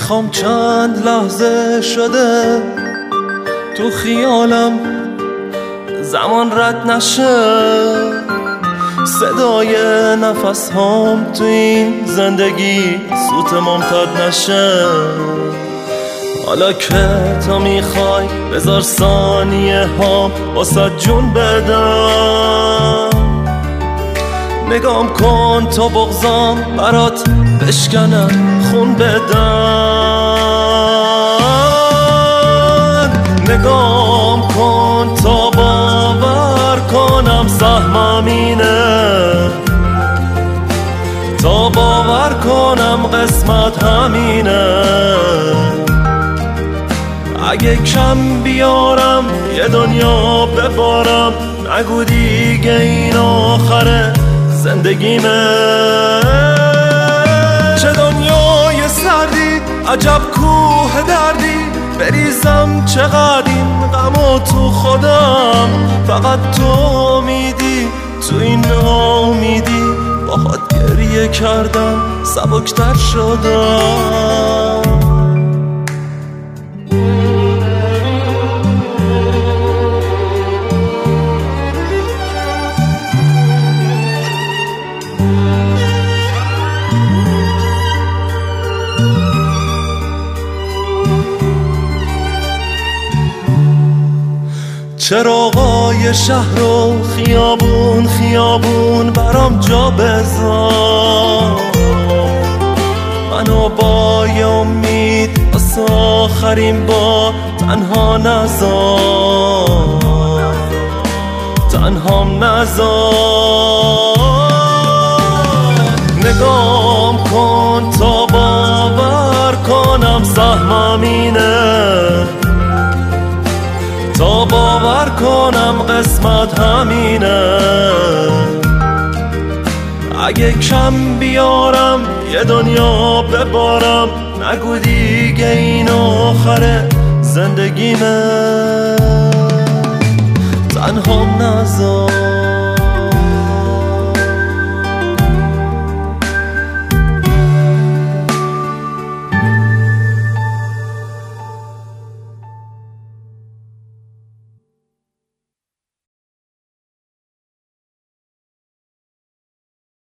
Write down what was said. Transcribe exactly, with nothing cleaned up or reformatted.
میخوام چند لحظه شده تو خیالم زمان رد نشه، صدای نفس هام تو این زندگی سوت ممتد نشه. حالا که تو میخوای بذار ثانیه ها واسه جون بدم، نگام کن تا بغضام برات بشکنم خون بدن، نگام کن تا باور کنم سهمم اینه، تا باور کنم قسمت همینه. اگه کم بیارم یه دنیا ببارم، نگو دیگه این آخره زندگیمه. چه دنیای سردی، عجب کوه دردی، بریزم چقدر این غمو تو خودم. فقط تو امیدی، تو این ناامیدی، باهات گریه کردم سبکتر شدم. چراغای شهر و خیابون خیابون برام جا بذار، منو با یه امید واسه آخرین بار تنها نذار، تنهام نذار. نگام کن تا باور کنم سهمم اینه، تا باور کنم قسمت همینه. اگه کم بیارم یه دنیا ببارم، نگو دیگه این آخره زندگیمه، تنهام نذار.